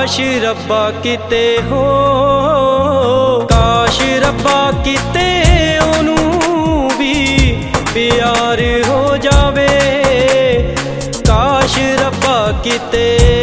काश रब्बा किते हो, काश रब्बा किते ओनू भी प्यार हो जावे। काश रब्बा किते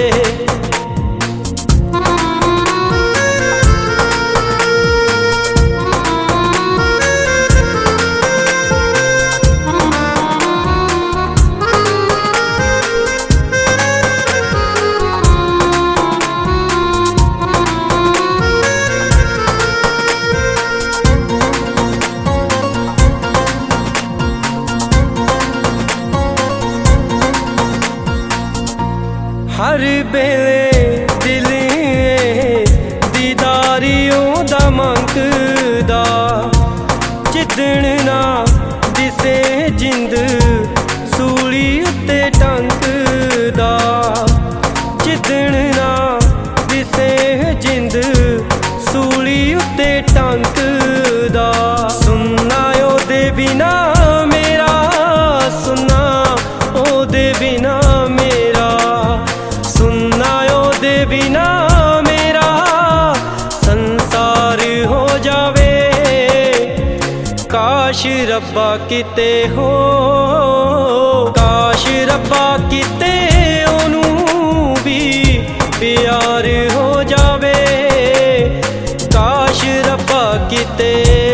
हर बेले दिल दीदारियों दा मंगदा, जिदण ना दिसे जिंद सूली उत्ते टंगदा। जिदण ना दिसे जिंद सूली उत्ते टंगदा। सुनना ओदे बिना मेरा, सुनना ओदे बिना मेरा, सुनना ओदे बिना मेरा संसार हो जावे। काश रब्बा किते हो, काश रब्बा किते ओनू भी प्यार हो जावे। काश रब्बा किते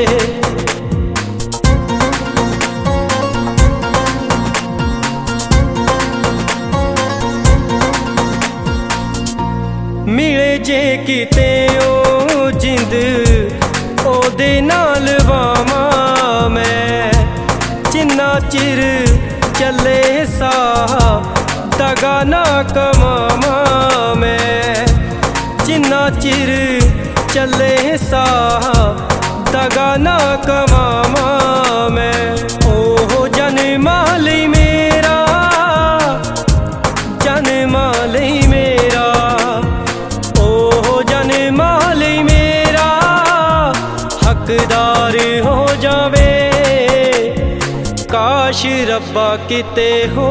मिले जे किते ओ जिंद ओदे नाल वामा मैं। जिन्ना चिर चले सा दगा ना कमामा मैं। जिन्ना चिर चले सा दगा ना कमामा मैं। ओहो जन्मा लई मेरा, जन्मा लई मेरा, मेरा हकदार हो जावे। काश रब्बा किते हो,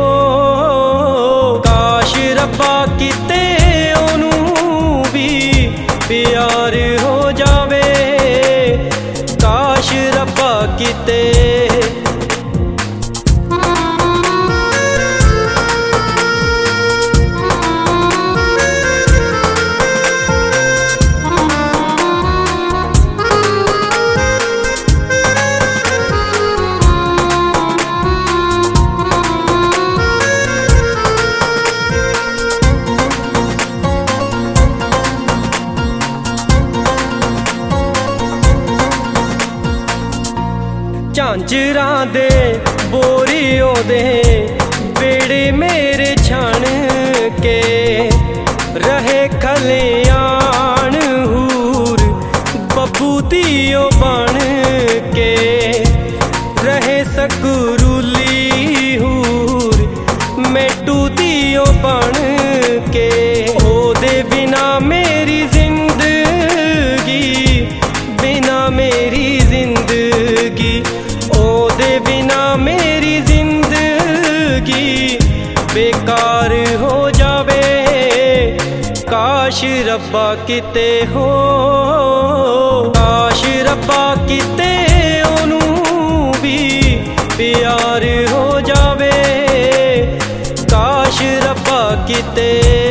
काश रब्बा किते ओनू भी प्यार हो जावे। काश रब्बा किते झांजरां दे बोरियों दे बेड़े मेरे छान के रहे खलियान हूर बब्बू दियो बन के रहे सकरूली हूर मेटू दियो बन के। ओदे बिना मेरी जिंदगी, बिना मेरी जिंदगी, ओदे बिना मेरी जिंदगी बेकार हो जावे। काश रब्बा किते हो, काश रब्बा किते ओनू भी प्यार हो जावे। काश रब्बा किते